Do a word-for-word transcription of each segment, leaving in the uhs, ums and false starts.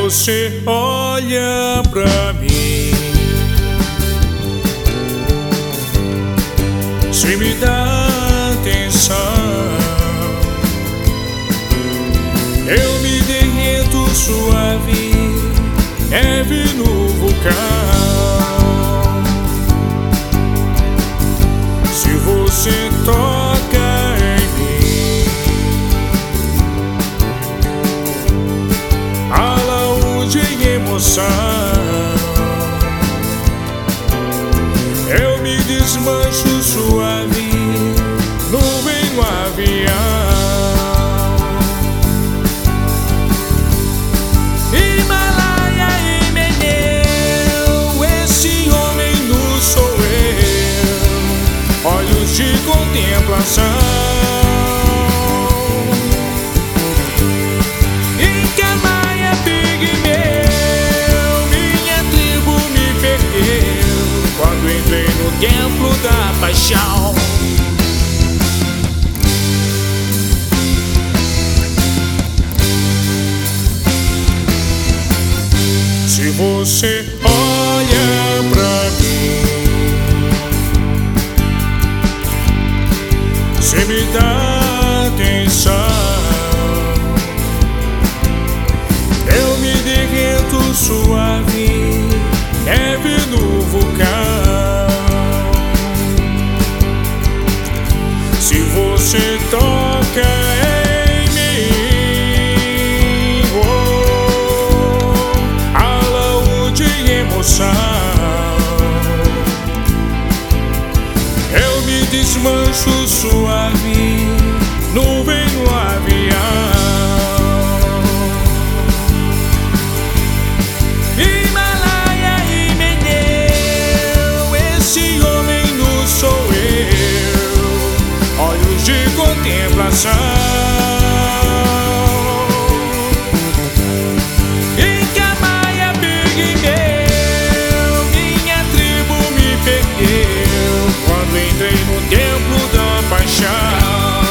você olha pra mim, se me dá atenção, eu me derreto suave, neve no vulcão. Se você toca em mim, alaúde em emoção, eu me desmancho suave, nuvem no avião. Himalaia e Meneu, esse homem nu sou eu, olhos de contemplação. Incamaia, Pigmeu, minha tribo me perdeu quando entrei no templo da paixão. Se você olha pra mim, se me dá atenção, eu me derreto suave, neve no vulcão. Se você toca em mim, oh, alaúde em emoção, eu me desmancho suave, nuvem no avião. Himalaia e Meneu, esse homem nu sou eu, olhos de contemplação. Incamaia, Pigmeu, minha tribo me perdeu quando entrei no templo da paixão.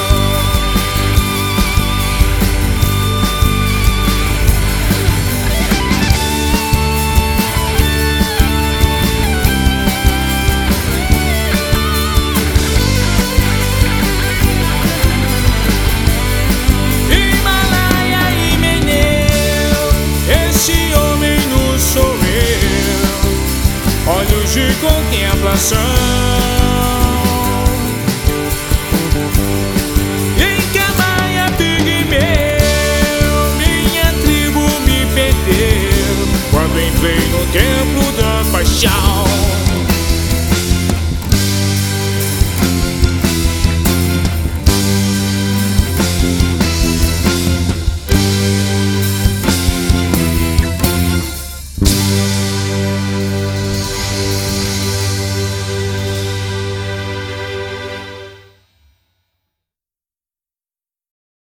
Himalaia e Meneu, esse homem nu sou eu, olhos de contemplação.